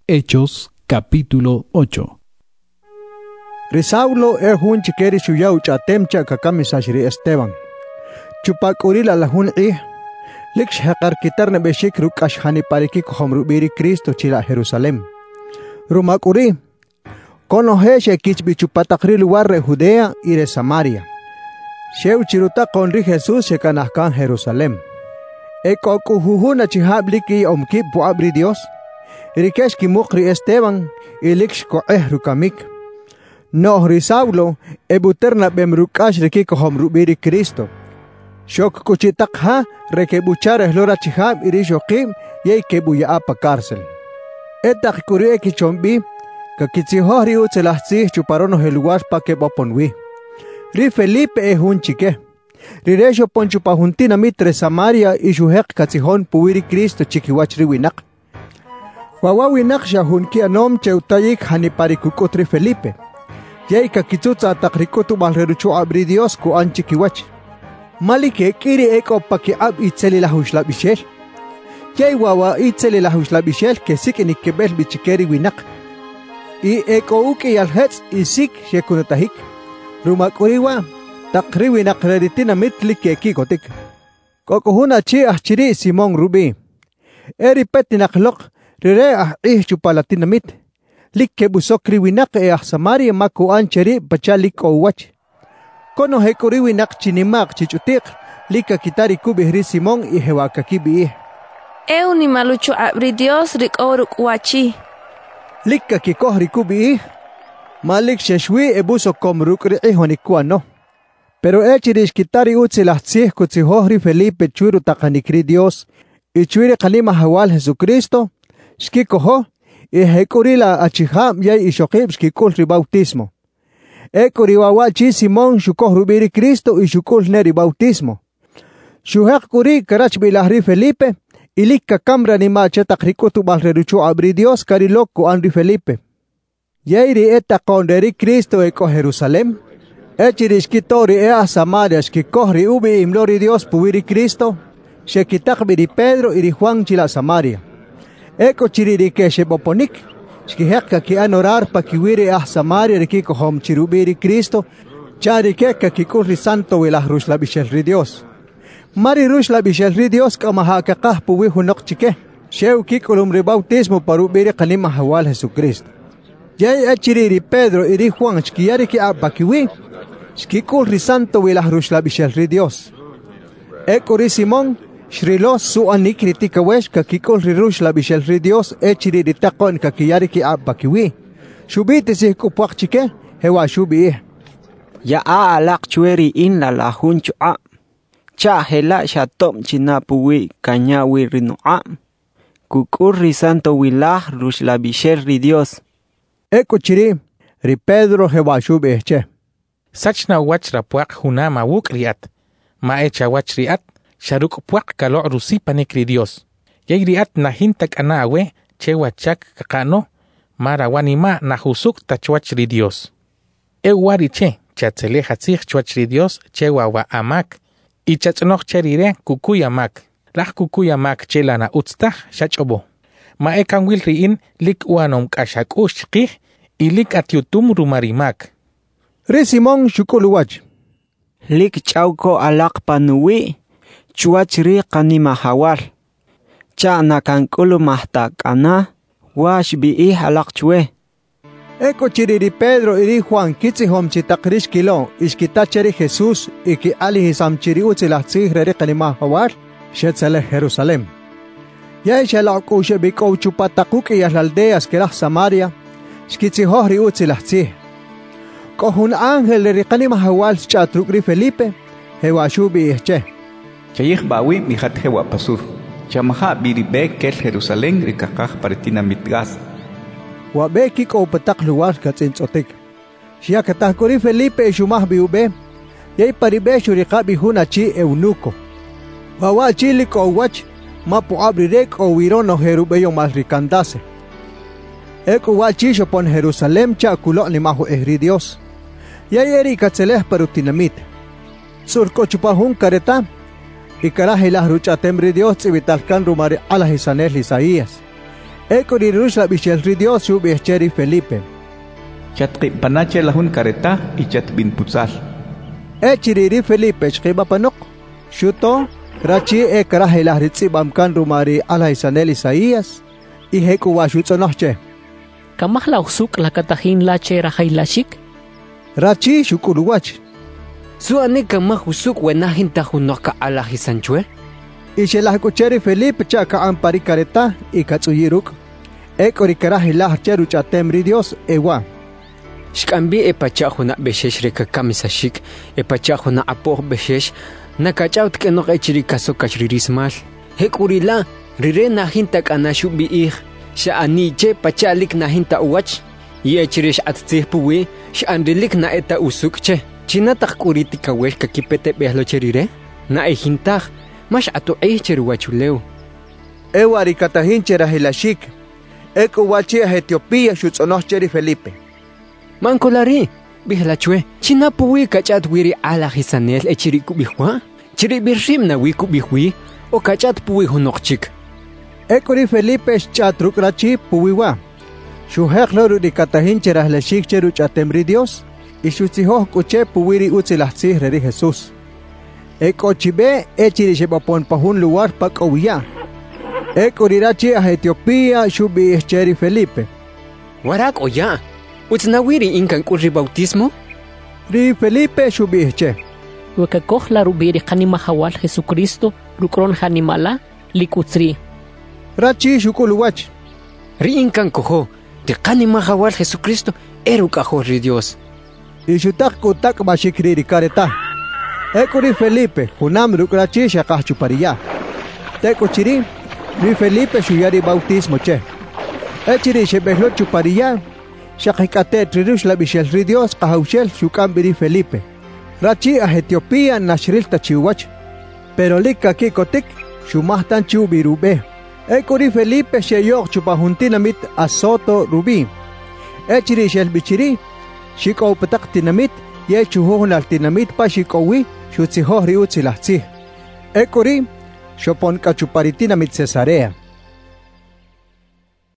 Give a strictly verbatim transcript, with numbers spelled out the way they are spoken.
Hechos, capítulo ocho. Risaulo e hun chikeri shuyau chatemcha kakami sashri Esteban. Chupakurila la hun i. Liksh haqar kitarne beshik rukash hani pariki kohomru biri Cristo chila Jerusalem. Rumakuri. Kono heshe kichbi chupatakri lugar re Judea y de Samaria. Sheu chiruta konri Jesús shekanahkan Jerusalem. Eko kuhuhuna chihabliki omkip bu abri Dios. Rikesh ki mukri Esteban y liksh ko ehrukamik. No risaulo ebuterna bemrukash riki kohomru biri Cristo. Shok kuchitakha reke buchare hlora chihab irishokim yei kebuya apa cárcel. Etak kuri eki chombi kakitsihohri utselahzi chuparono helugar pa ke boponwi. Ri Felipe e hun chike. Riresho ponchupa juntina mitre Samaria y shuhek katsihon puwiri Cristo chikiwachri winak. Wawa winak shahun ki anom cheutayik hanipari kukutri Felipe. Yei kakitsutsa takrikutu balreruchu abri Dios ku an chikiwach. Malike kiri eko paki ab itzeli la hushla bishel. Yei wawa itzeli la hushla bishel ke sik enikebel bichikeri winak. I eko uki alhetz isik shekunatahik. Rumakuriwa takri winak reritina mitli ke kikotik. Kokohuna chi ahchiri Simon Rubi. Eri petinak lok rire ah ih chupalatina mit. Likke busokri winak e ah Samaria maku ancheri pachalik o wach. Kono hekuri winak chinimak chichutik, lika kitari kubihri Simón y hewakakibi. Eu ni malucho abri Dios rik oruk wachi. Lika kikohri kubi. Malik sheshwi ebuso komruk riihonikuano. Pero echirish kitari utsilahtzih kutsihohri Felipe churu takanikri Dios, y chuiri kalima hawal Jesucristo, shkikoho, y hekurila achiham yay ishokib shkikulri bautismo. Ekuri wawachi Simón shukoh rubiri Cristo y shukul neri bautismo. Shuhak kuri karach bilahri Felipe, ilika kamra ni mache takrikutu balreruchu abri Dios kariloko anri Felipe. Yairi eta konderi Cristo eko Jerusalem. Echirishkitori ea Samaria shkikohri ubi imlori Dios puwiri Cristo. Shekitakbiri Pedro iri Juan chila Samaria. Eko chiririke sheboponik. Shkiheka ki anorar pa kiwiri ah Samaria riki kohom chirubiri Cristo, chari keka ki kurri santo wilah rush la bishel ri Dios. Mari rush la bishel ri Dios kama haka kah puwi hunok chike, sheu ki kulum ri bautismo parubiri kanima hawal Jesucristo. Yay achiriri Pedro iri Juan shkiyari ki abba kiwi, shkikulri santo wilah rush la bishel ri Dios. Ekuri Simón, Shrilos su anik ritika wesh kakikol rirush la bishel ri Dios echiri ritakon kakiyari ki abba kiwi. Shubiti si kupuak chike hewa shubi. Ya a alak chueri in la la hunchu a. Cha hela shatom china puwi kanyawi rinu a. Kukurri santo wilah rush la bishel ri Dios. Eko chiri ri Pedro hewa shubi che. Sachna wachra puak hunama wuk riat. Ma echa wach riat. Sharuk puak kalo rusi panikri Dios. Yairiat na hintak anawe chewa chak kakano marawanima na husuk tachwachri Dios. Ewari che chatsele hatsich chwachri Dios chewa wa amak y chatsnoch cherire kukuya mak. Lach kukuya mak chela na utstach shachobo. Ma ekan wilri in lik uanom kashak ushkih y lik atyutum rumarimak. Re Simón shukuluwach. Lik chauko alak panuwi. Chuachri kanima hawal. Cha nakankulu mahta kana. Wash bi halak chwe. Eko chiriri Pedro iri Juan kitzihom chitakrish kilo. Ishkitacheri Jesús iki alihisam chiri utsilatzih reri kanima hawal. Shetzele Jerusalem. Ya ishalak ushe biko chupatakuk y las aldeas que las Samaria. Shkitzihohri utsilatzih. Kohun ángel reri kanima hawal chatrukri Felipe. Hewashubi ihche. Chayik bawi mihat hewa pasur. Chamaha biribe kel Jerusalén rikakaj paritina mitgas. Wabe kiko patak lugar katsintsotik. Shia katakuri Felipe shumah biube. Yay paribe shurikabi hunachi eunuko. Wawa chiliko wach mapu abrirek o wirono herubeyo malrikandase. Eko wachisho pon Jerusalem cha kulo ni mahu ehri Dios. Yay eri katseleh parutinamit. Surko chupahun kareta. Y caraje las rucha tembre Dios y vitalcan rumare a las Isaías. Ekori rush la bishel ri Dios shubi cheri Felipe. Chatqi panache lahun kareta y chat bin putzal. Echiri Felipe chqiba panok. Shuto rachi ekra helah ritsi bamkan rumari ala Isanel Isaías. Y heku washutonoche. Kamah la usuk la katahin la chera hailashik. Rachi shukuluwach. Suane kamah usuk wenahin tahunoka ala hisanchue. Ishelah kucheri Felipe chaka ampari kareta y katsuyiruk. Ekori kara helah cheru chatemri Dios ewa. Shkambi epachahuna beshesh rekakamisashik. Epachahuna apoh beshesh. Nakachaut que no echirikaso kachrirismal. Hekurila. Rire nahinta kanashu biih, sha'ani che pachalik nahinta uwach, yechirish atzih puwi, sha'andilik na eta usuk che, chinatak kuriti kawesh kakipete behlo cherire, na ehintaj, mash atu eicheruachuleu. Ewari katahin cherahilashik, eko wachi a Etiopía shutzonoch cheri Felipe. Mankolari, bihlachwe, china puwi kachat wiri ala hisanel echiriku bihwa, chiri birshim na wiku bihwi, o kachat puwi hunokchik. Ekori Felipe chatruk rachi puwiwa. Shuheklo rudi katahin cherahlashik cheru chatemri Dios. Y shutzihoh kuche puwiri utzilahtsih reri Jesús. Eko chibe echiri shebapon pahun lugar pakowiya. Ekori rachi a Etiopía shubi cheri Felipe. Warak oya. Utznawiri inkan kurri bautismo? Ri Felipe shubi che. Wakakoh la rubiri kanima hawal Jesucristo rukron hanimala likutsri. Rachi shukuluwach. Ri inkan koho, de kanima hawal Jesucristo, eru kaho ri Dios. Y shutak kutak bashikri ri kareta. Ekori Felipe, hunam rukrachi shakah chupariya. Teko chiri, ri Felipe shuyari bautismo che. Echiri shebehlo chupariya, shakikate trirush la bishel ri Dios kahaushel shukambiri Felipe. Rachi a Etiopía nashril tachiwach. Pero lika kikotik, shumahtan chubirube. Ekori Felipe sheyok chupahuntinamit asoto rubi. Echiri shel bichiri, shiko patak tinamit, ye chuhohun al tinamit pa shikowi, shutzihoh riutzilahtzi. Ekori, shopon kachuparitinamit Cesarea.